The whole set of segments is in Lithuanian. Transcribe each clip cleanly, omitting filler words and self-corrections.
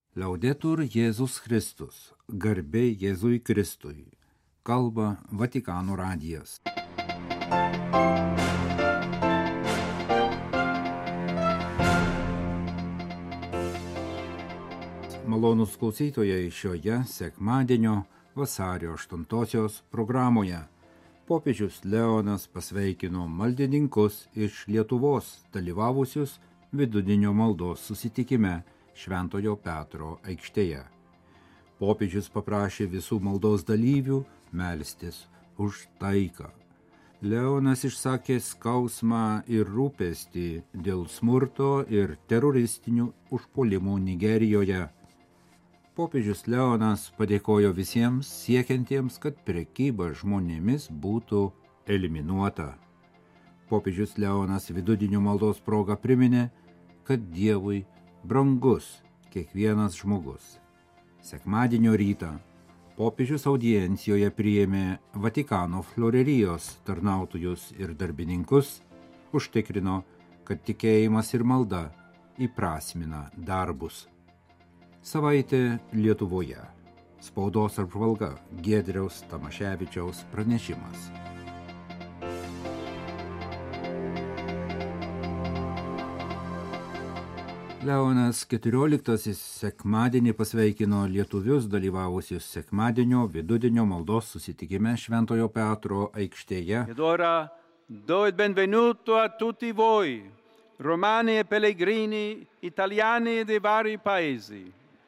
Laudetur Jėzus Kristus, garbė Jėzui Kristui, kalba Vatikano radijas. Malonūs klausytojai, šioje sekmadienio vasario 8 programoje popiežius Leonas pasveikino maldininkus iš Lietuvos dalyvavusius vidudienio maldos susitikime Šventojo Petro aikštėje. Popiežius paprašė visų maldos dalyvių melstis už taiką. Leonas išsakė skausmą ir rūpestį dėl smurto ir teroristinių užpuolimų Nigerijoje. Popiežius Leonas padėkojo visiems siekiantiems, kad prekyba žmonėmis būtų eliminuota. Popiežius Leonas vidudienio maldos proga priminė, kad Dievui brangus kiekvienas žmogus. Sekmadienio rytą popiežius audiencijoje priėmė Vatikano florerijos tarnautojus ir darbininkus, užtikrino, kad tikėjimas ir malda įprasmina darbus. Savaitė Lietuvoje. Spaudos apžvalga Giedriaus Tamaševičiaus pranešimas. Leonas XIV sekmadienį pasveikino lietuvius dalyvavusius sekmadienio vidudienio maldos susitikime Šventojo Petro aikštėje. Ed ora do il benvenuto a tutti voi, romani e pellegrini, italiani e dei vari paesi,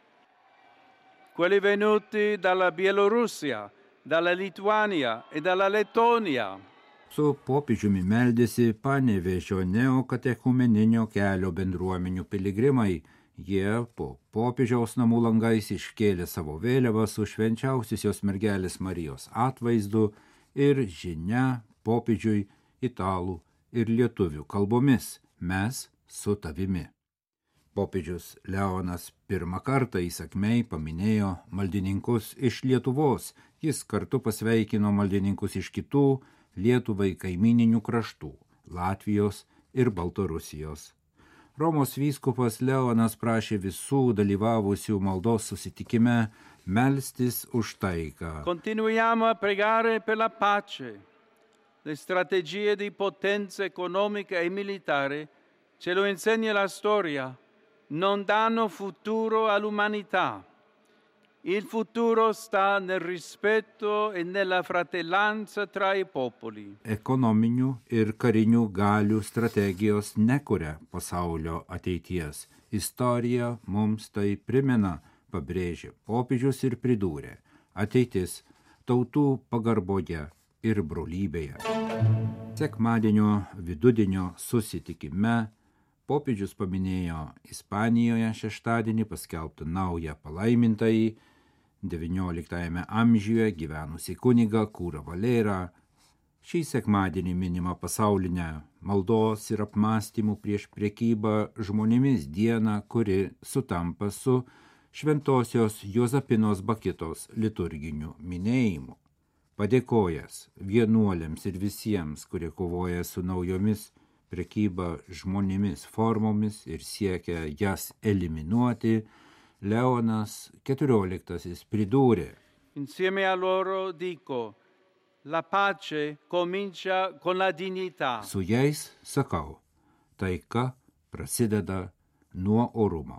quelli venuti dalla Bielorussia, dalla Lituania e dalla Lettonia. Su popiežiumi meldėsi Panevėžio neokatekumeninio kelio bendruomenių piligrimai. Jie po popiežiaus namų langais iškėlė savo vėliavą su švenčiausiosios mergelės Marijos atvaizdu ir žinia popiežiui italų ir lietuvių kalbomis: mes su tavimi. Popiežius Leonas pirmą kartą įsakmiai paminėjo maldininkus iš Lietuvos. Jis kartu pasveikino maldininkus iš kitų Lietuvai kaimininių kraštų – Latvijos ir Baltarusijos. Romos vyskupas Leonas prašė visų dalyvavusių maldos susitikime melstis už taiką. Continuiamo a pregare per la pace. Le strategie di potenza economica e militare, ce lo insegna la storia, non danno futuro all'umanità. Il futuro sta nel rispetto e nella fratellanza tra i popoli. Ekonominių ir karinių galių strategijos nekuria pasaulio ateities. Istorija mums tai primena, pabrėžė popiežius ir pridūrė: ateitis tautų pagarboje ir brolybėje. Sekmadienio vidudienio susitikime popiežius paminėjo Ispanijoje šeštadienį paskelbtą naują palaimintąjį XIX amžiuje gyvenusį kunigą Kurą Valerą. Šį sekmadienį minima pasaulinę maldos ir apmąstymų prieš prekybą žmonėmis dieną, kuri sutampa su Šventosios Juozapinos Bakitos liturginiu minėjimu. Padėkojęs vienuoliams ir visiems, kurie kovoja su naujomis prekyba žmonėmis formomis ir siekia jas eliminuoti, Leonas XIV pridūrė: Insieme a loro dico, la pace comincia con la dignità. Su jais sakau, taika prasideda nuo orumo.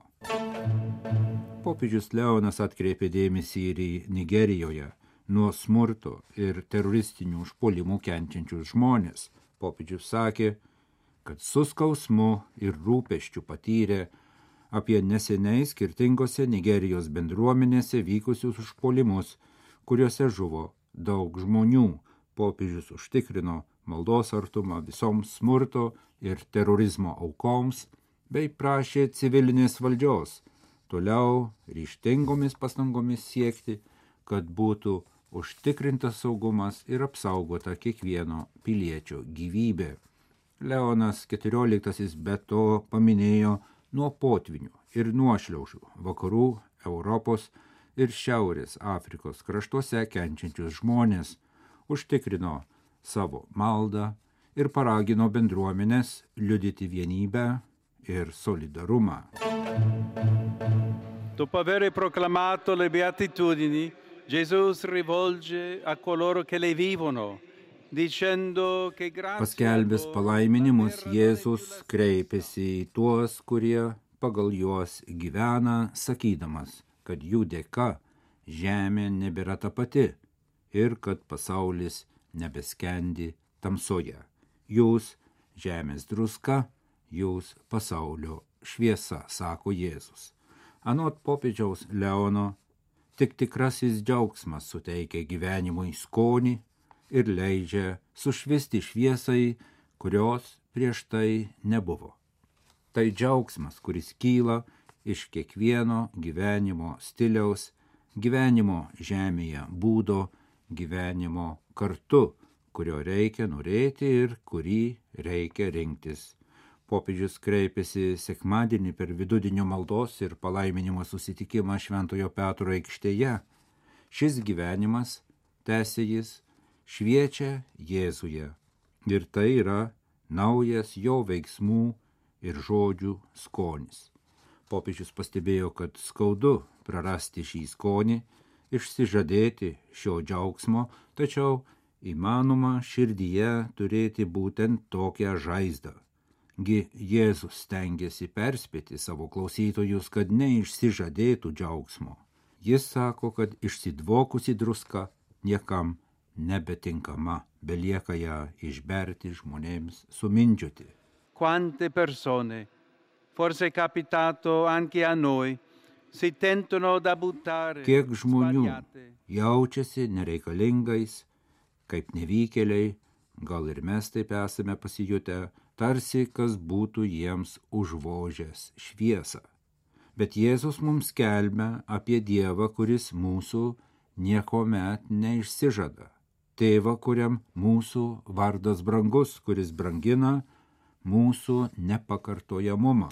Popiežius Leonas atkreipė dėmesį ir į Nigerijoje nuo smurto ir teroristinių užpuolimų kenčiančius žmonės. Popiežius sakė, kad su skausmu ir rūpesčiu patyrė apie neseniai skirtingose Nigerijos bendruomenėse vykusius užpuolimus, kuriuose žuvo daug žmonių. Popiežius užtikrino maldos artumą visoms smurto ir terorizmo aukoms bei prašė civilinės valdžios toliau ryžtingomis pastangomis siekti, kad būtų užtikrintas saugumas ir apsaugota kiekvieno piliečio gyvybė. Leonas XIV be to paminėjo nuo potvinių ir nuošliaužų vakarų Europos ir Šiaurės Afrikos kraštuose kenčiančius žmonės, užtikrino savo maldą ir paragino bendruomenės liudyti vienybę ir solidarumą. Dopo aver proclamato le beatitudini, Gesù si rivolge a coloro che le vivono, dicendo che grazie Paskelbęs palaiminimus, Jėzus kreipėsi į tuos, kurie pagal juos gyvena, sakydamas, kad jų dėka žemė nebėra ta pati ir kad pasaulis nebeskendi tamsoje. Jūs žemės druska, jūs pasaulio šviesa, sako Jėzus. Anot popiežiaus Leono, tik tikrasis džiaugsmas suteikia gyvenimui skonį ir leidžia sušvisti šviesai, kurios prieš tai nebuvo. Tai džiaugsmas, kuris kyla iš kiekvieno gyvenimo stiliaus, gyvenimo žemėje būdo, gyvenimo kartu, kurio reikia norėti ir kurį reikia rinktis. Popiežius kreipėsi sekmadienį per vidudienio maldos ir palaiminimo susitikimą Šventojo Petro aikštėje. Šis gyvenimas, tęsė jis, šviečia Jėzuje ir tai yra naujas jo veiksmų ir žodžių skonis. Popiežius pastebėjo, kad skaudu prarasti šį skonį, išsižadėti šio džiaugsmo, tačiau įmanoma širdyje turėti būtent tokią žaizdą. Gi Jėzus stengiasi perspėti savo klausytojus, kad neišsižadėtų džiaugsmo. Jis sako, kad išsidvokusi druska niekam nebetinkama, belieka ją išberti žmonėms sumindžioti. Quante persone, forse è capitato anche a noi, si tentono da buttare. Kiek žmonių jaučiasi nereikalingais, kaip nevykėliai, gal ir mes taip esame pasijutę, tarsi kas būtų jiems užvožęs šviesą. Bet Jėzus mums skelbia apie Dievą, kuris mūsų niekuomet neišsižada. Tėvą, kuriam mūsų vardas brangus, kuris brangina mūsų nepakartojamumą.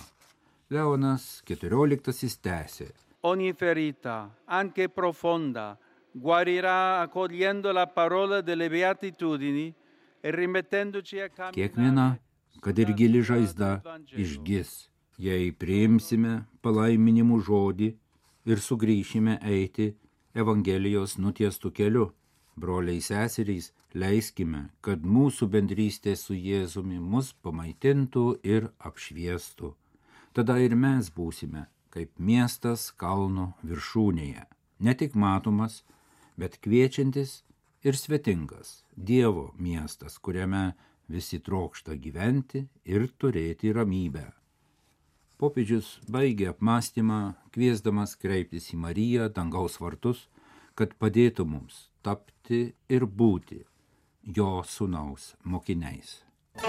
Leonas XIV tęsė. Ogni ferita, anche profonda, guarirà accogliendo la parola delle beatitudini e rimettendoci a camminare. Kiekviena, kad ir gili žaizda, išgis, jei priimsime palaiminimų žodį ir sugrįšime eiti Evangelijos nutiestų keliu. Broliai seserys, leiskime, kad mūsų bendrystė su Jėzumi mus pamaitintų ir apšviestų. Tada ir mes būsime kaip miestas kalno viršūnėje, ne tik matomas, bet kviečiantis ir svetingas Dievo miestas, kuriame visi trokšta gyventi ir turėti ramybę. Popiežius baigė apmąstymą, kviesdamas kreiptis į Mariją, dangaus vartus, kad padėtų mums tapti ir būti jo sūnaus mokiniais.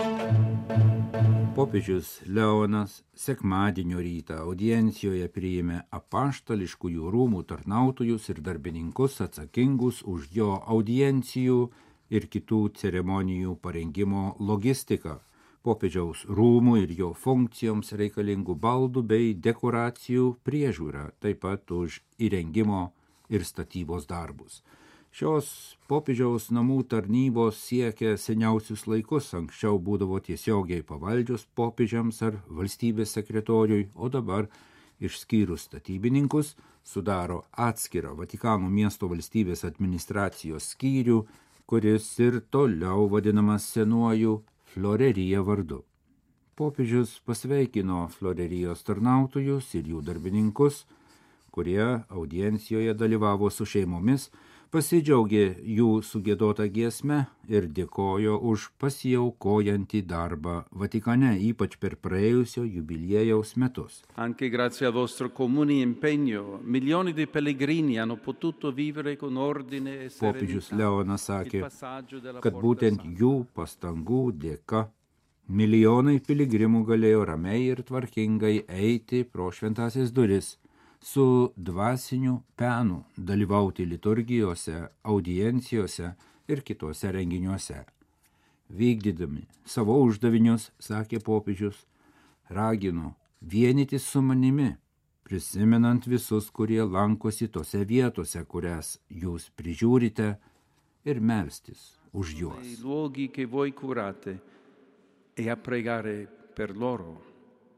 Popiežius Leonas sekmadienio rytą audiencijoje priėmė apaštališkųjų rūmų tarnautojus ir darbininkus atsakingus už jo audiencijų ir kitų ceremonijų parengimo logistiką, popiežiaus rūmų ir jo funkcijoms reikalingų baldų bei dekoracijų priežiūrą, taip pat už įrengimo ir statybos darbus. Šios popiežiaus namų tarnybos siekia seniausius laikus, anksčiau būdavo tiesiogiai pavaldžios popiežiams ar valstybės sekretoriui, o dabar, išskyrus statybininkus, sudaro atskirą Vatikano miesto valstybės administracijos skyrių, kuris ir toliau vadinamas senuoju Florerija vardu. Popiežius pasveikino Florerijos tarnautojus ir jų darbininkus, kurie audiencijoje dalyvavo su šeimomis, pasidžiaugė jų sugiedotą giesmę ir dėkojo už pasiaukojantį darbą Vatikane, ypač per praėjusio jubiliejaus metus. Anche grazie al vostro comune impegno, milioni di pellegrini hanno potuto vivere con ordine e serenità. Popiežius Leonas sakė, kad būtent jų pastangų dėka milijonai piligrimų galėjo ramiai ir tvarkingai eiti pro šventąsias duris, su dvasiniu penu dalyvauti liturgijose, audiencijose ir kitose renginiuose. Vykdydami savo uždavinius, sakė popiežius, raginu vienytis su manimi, prisimenant visus, kurie lankosi tose vietose, kurias jūs prižiūrite, ir melstis už juos. Luoghi che voi curate e a pregare per loro.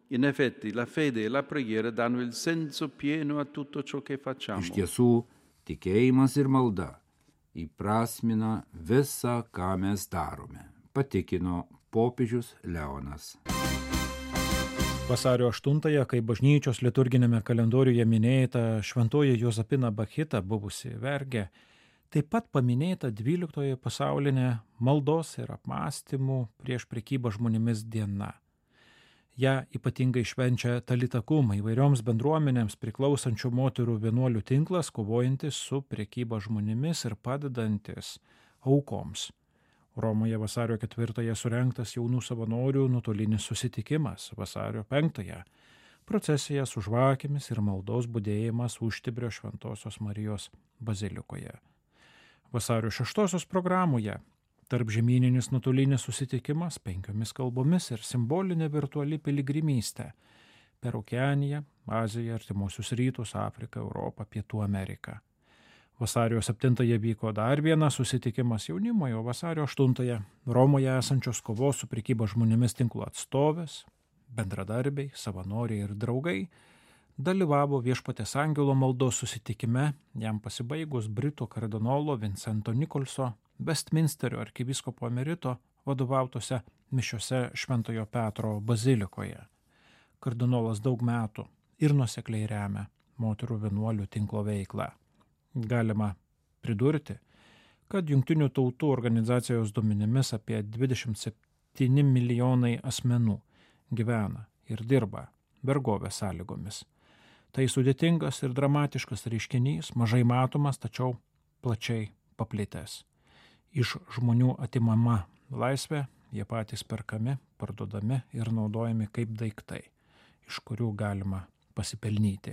In effetti, la fede e la preghiera danno il senso pieno a tutto ciò che facciamo. Iš tiesų, tikėjimas ir malda įprasmina visą, ką mes darome, patikino popiežius Leonas. Vasario 8-ąją, kai bažnyčios liturginėme kalendoriuje minėta šventoji Jozapina Bakhita, buvusi vergė, taip pat paminėta 12-oji pasaulinė maldos ir apmąstymų prieš prekybą žmonėmis diena. Ja ypatingai švenčia Talita Kum, įvairioms bendruomenėms priklausančių moterų vienuolių tinklas, kovojantis su prekyba žmonėmis ir padedantis aukoms. Romoje vasario 4-ąją surengtas jaunų savanorių nuotolinis susitikimas, vasario 5-ąją procesija su žvakėmis ir maldos budėjimas Užtibrio Šventosios Marijos bazilikoje. Vasario 6-osios programoje tarpžemyninis nuotolinis susitikimas 5 kalbomis ir simbolinė virtuali piligrimystė per Okeaniją, Aziją, Artimuosius Rytus, Afriką, Europą, Pietų Ameriką. Vasario 7-ąją vyko dar vienas susitikimas jaunimo, o vasario 8-ąją Romoje esančios kovos su prekyba žmonėmis tinklo atstovės, bendradarbiai, savanoriai ir draugai dalyvavo Viešpaties angelo maldos susitikime, jam pasibaigus Britų kardinolo Vincento Nicholso Westminsterio arkivyskupo emerito vadovautose mišiose Šventojo Petro bazilikoje. Kardinolas daug metų ir nuosekliai remia moterų vienuolių tinklo veiklą. Galima pridurti, kad Jungtinių tautų organizacijos duomenimis apie 27 milijonai asmenų gyvena ir dirba vergovės sąlygomis. Tai sudėtingas ir dramatiškas reiškinys, mažai matomas, tačiau plačiai paplitęs. Iš žmonių atimama laisvė, jie patys perkami, parduodami ir naudojami kaip daiktai, iš kurių galima pasipelnyti.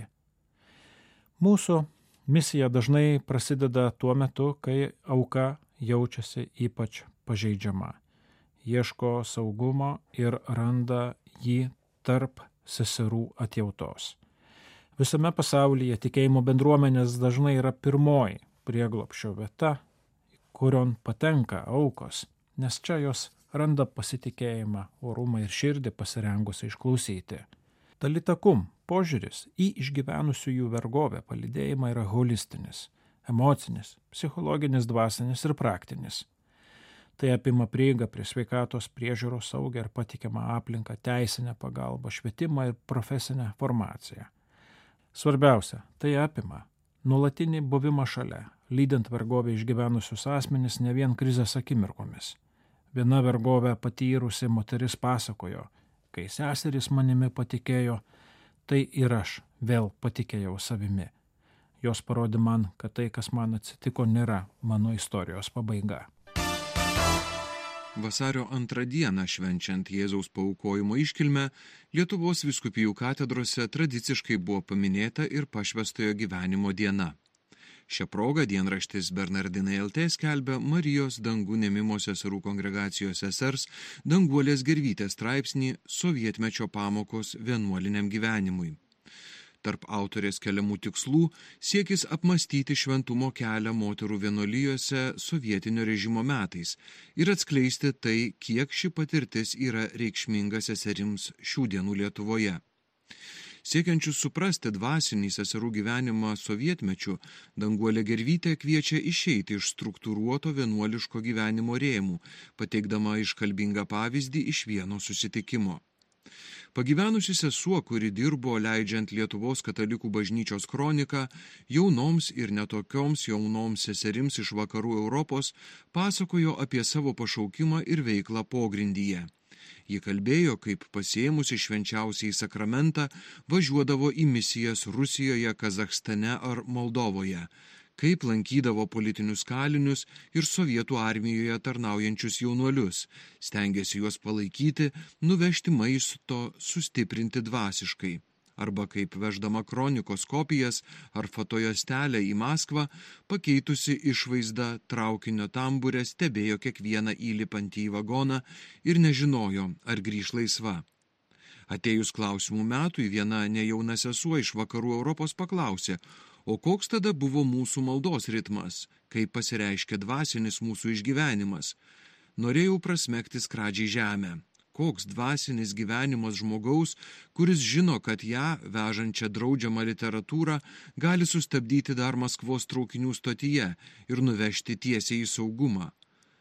Mūsų misija dažnai prasideda tuo metu, kai auka jaučiasi ypač pažeidžiama, ieško saugumo ir randa jį tarp seserų atjautos. Visame pasaulyje tikėjimo bendruomenės dažnai yra pirmoji prieglobsčio vieta, kurion patenka aukos, nes čia jos randa pasitikėjimą, orumą ir širdį pasirengusią išklausyti. Talita Kum požiūris į išgyvenusiųjų vergovę palydėjimą yra holistinis, emocinis, psichologinis, dvasinis ir praktinis. Tai apima prieigą prie sveikatos priežiūros, saugią ir patikimą aplinką, teisinę pagalbą, švietimą ir profesinę formaciją. Svarbiausia, tai apima nuolatinį buvimą šalia, lydint vergovę išgyvenusius asmenis ne vien krizės akimirkomis. Viena vergovę patyrusi moteris pasakojo, kai seserys manimi patikėjo, tai ir aš vėl patikėjau savimi. Jos parodė man, kad tai, kas man atsitiko, nėra mano istorijos pabaiga. Vasario 2 dieną švenčiant Jėzaus paaukojimo iškilmę, Lietuvos vyskupijų katedrose tradiciškai buvo paminėta ir pašvęstojo gyvenimo diena. Šią progą dienraštis Bernardinai LT skelbia Marijos Dangų Nemimo seserų kongregacijos sesers Danguolės Gervytės straipsnį Sovietmečio pamokos vienuoliniam gyvenimui. Tarp autorės keliamų tikslų siekis apmąstyti šventumo kelią moterų vienuolijose sovietinio režimo metais ir atskleisti tai, kiek ši patirtis yra reikšminga seserims šių dienų Lietuvoje. Siekiančius suprasti dvasinį seserų gyvenimą sovietmečiu, Danguolė Gervytė kviečia išeiti iš struktūruoto vienuoliško gyvenimo rėmų, pateikdama iškalbingą pavyzdį iš vieno susitikimo. Pagyvenusi sesuo, kuri dirbo leidžiant Lietuvos katalikų bažnyčios kroniką, jaunoms ir netokioms jaunoms seserims iš vakarų Europos pasakojo apie savo pašaukimą ir veiklą pogrindyje. Ji kalbėjo, kaip pasiėmusi švenčiausiai sakramentą važiuodavo į misijas Rusijoje, Kazachstane ar Moldovoje, kaip lankydavo politinius kalinius ir sovietų armijoje tarnaujančius jaunuolius, stengėsi juos palaikyti, nuvežti maisto, sustiprinti dvasiškai, arba kaip veždama kronikos kopijas ar fotojuostelę į Maskvą, pakeitusi išvaizdą traukinio tamburę, stebėjo kiekvieną įlipantį į vagoną ir nežinojo, ar grįš laisva. Atėjus klausimų metui, viena nejauna sesuo iš vakarų Europos paklausė, o koks tada buvo mūsų maldos ritmas, kaip pasireiškia dvasinis mūsų išgyvenimas. Norėjau prasmegti skradžiai žemę. koks dvasinis gyvenimas žmogaus, kuris žino, kad ją, vežančią draudžiamą literatūrą, gali sustabdyti dar Maskvos traukinių stotyje ir nuvežti tiesiai į saugumą.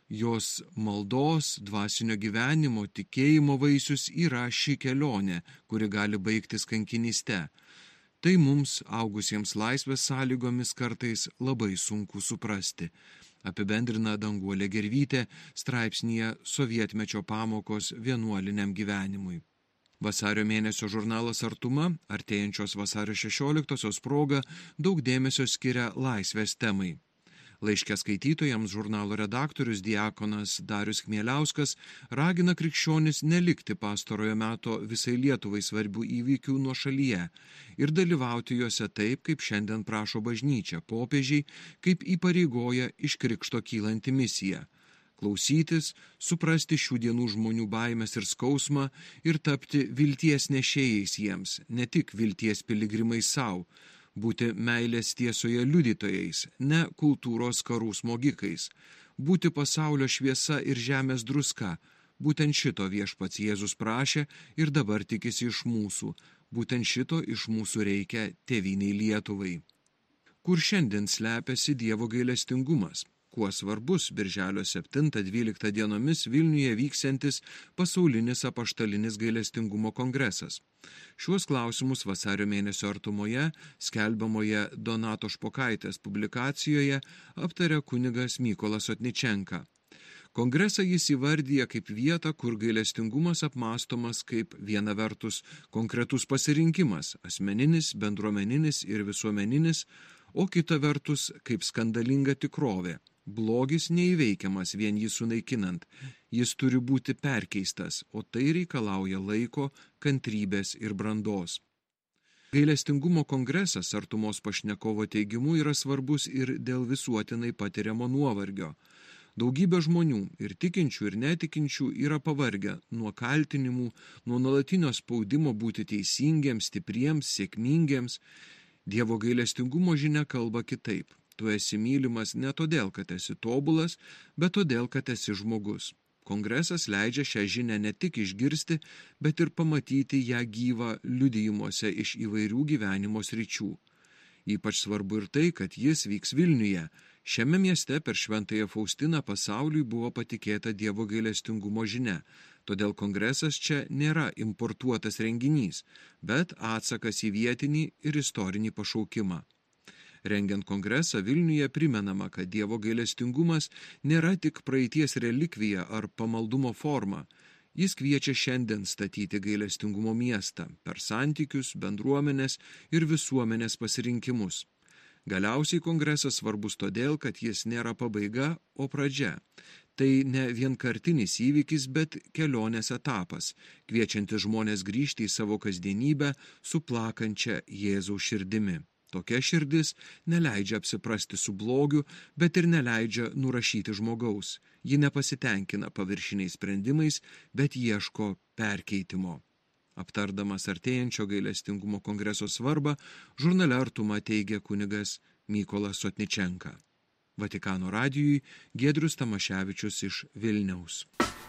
Jos maldos, dvasinio gyvenimo, tikėjimo vaisius yra ši kelionė, kuri gali baigtis kankinyste. Tai mums, augusiems laisvės sąlygomis, kartais labai sunku suprasti, apibendrina Danguolė Gervytė straipsnyje Sovietmečio pamokos vienuoliniam gyvenimui. Vasario mėnesio žurnalas Artuma, artėjančios vasario 16-osios proga, daug dėmesio skiria laisvės temai. Laiške skaitytojams žurnalo redaktorius diakonas Darius Chmieliauskas ragina krikščionis nelikti pastarojo meto visai Lietuvai svarbių įvykių nuošalyje ir dalyvauti juose taip, kaip šiandien prašo bažnyčia, popiežiai, kaip įpareigoja iš krikšto kylanti misija. Klausytis, suprasti šių dienų žmonių baimės ir skausmą ir tapti vilties nešėjais jiems, ne tik vilties piligrimais savo, būti meilės tiesoje liudytojais, ne kultūros karų smogikais, būti pasaulio šviesa ir žemės druska. Būtent šito viešpats Jėzus prašė ir dabar tikisi iš mūsų. Būtent šito iš mūsų reikia tėvynei Lietuvai. Kur šiandien slepiasi Dievo gailestingumas? Kuo svarbus birželio 7-12 dienomis Vilniuje vyksiantis pasaulinis apaštalinis gailestingumo kongresas. Šiuos klausimus vasario mėnesio Artumoje, skelbiamoje Donato Špokaitės publikacijoje, aptarė kunigas Mykolas Otničenka. Kongresą jis įvardyja kaip vietą, kur gailestingumas apmąstomas kaip viena vertus konkretus pasirinkimas, asmeninis, bendruomeninis ir visuomeninis, o kita vertus kaip skandalinga tikrovė. Blogis neįveikiamas vien jį sunaikinant, jis turi būti perkeistas, o tai reikalauja laiko, kantrybės ir brandos. Gailestingumo kongresas Artumos pašnekovo teigimu yra svarbus ir dėl visuotinai patiriamo nuovargio. Daugybė žmonių, ir tikinčių, ir netikinčių, yra pavargę nuo kaltinimų, nuo nuolatinio spaudimo būti teisingiems, stipriems, sėkmingiems. Dievo gailestingumo žinia kalba kitaip. Tu esi mylimas ne todėl, kad esi tobulas, bet todėl, kad esi žmogus. Kongresas leidžia šią žinią ne tik išgirsti, bet ir pamatyti ją gyvą liudijimuose iš įvairių gyvenimo sričių. Ypač svarbu ir tai, kad jis vyks Vilniuje. Šiame mieste per Šventąją Faustiną pasauliui buvo patikėta Dievo gailestingumo žinia. Todėl kongresas čia nėra importuotas renginys, bet atsakas į vietinį ir istorinį pašaukimą. Rengiant kongresą Vilniuje primenama, kad Dievo gailestingumas nėra tik praeities relikvija ar pamaldumo forma. Jis kviečia šiandien statyti gailestingumo miestą per santykius, bendruomenės ir visuomenės pasirinkimus. Galiausiai kongresas svarbus todėl, kad jis nėra pabaiga, o pradžia. Tai ne vienkartinis įvykis, bet kelionės etapas, kviečiantis žmonės grįžti į savo kasdienybę su plakančia Jėzaus širdimi. Tokia širdis neleidžia apsiprasti su blogiu, bet ir neleidžia nurašyti žmogaus. Ji nepasitenkina paviršiniais sprendimais, bet ieško perkeitimo. Aptardamas artėjančio gailestingumo kongreso svarbą, žurnale Artuma teigia kunigas Mykolas Otničenka. Vatikano radijui Giedrius Tamaševičius iš Vilniaus.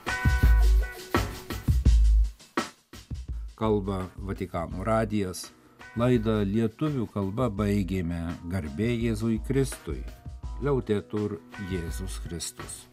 Kalba Vatikano radijas. Laidą lietuvių kalba baigėme. Garbė Jėzui Kristui. Liaudetur Jėzus Kristus.